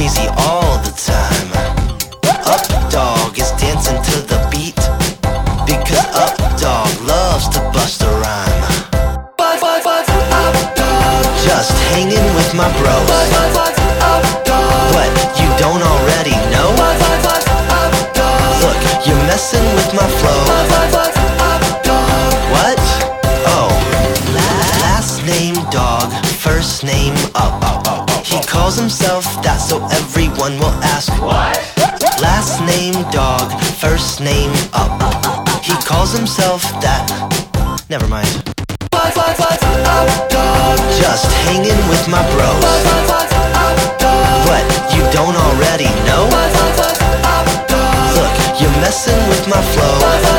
crazy all the time. Up dog is dancing to the beat, because up dog loves to bust a rhyme. Just hanging with my bros. What, you don't already know? Look, you're messing with my flow. What? Oh, last name dog, first name up. He calls himself that so everyone will ask, what? Last name dog, first name up. He calls himself that. Never mind. Just hanging with my bros. What, you don't already know? Look, you're messing with my flow.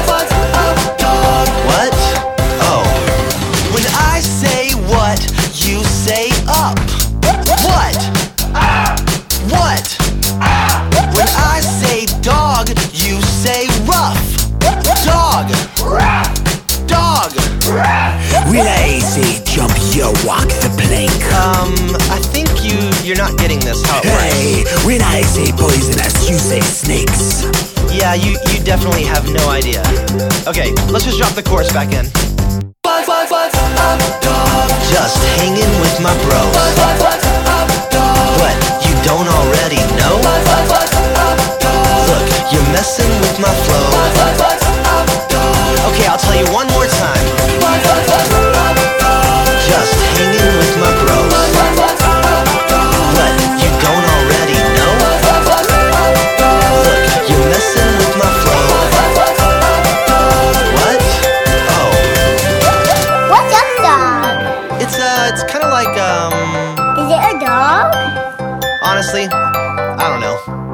What? Oh, when I say what, you say up. What? What? When I say dog, you say rough. Dog. Dog. When I say jump, you walk the plank. I think you're not getting this, how it Hey, when I say poisonous, you say snakes. works. Yeah, you definitely have no idea. Okay, let's just drop the chorus back in. Just hanging with my bros. What, you don't already know? Look, you're messing with my flow. Okay, I'll tell you one more time. Just hanging with my bros. What, you don't already know? Look, you're messing with my flow. What? Oh, What's up, dog? it's kind of like Is it a dog? honestly, I don't know.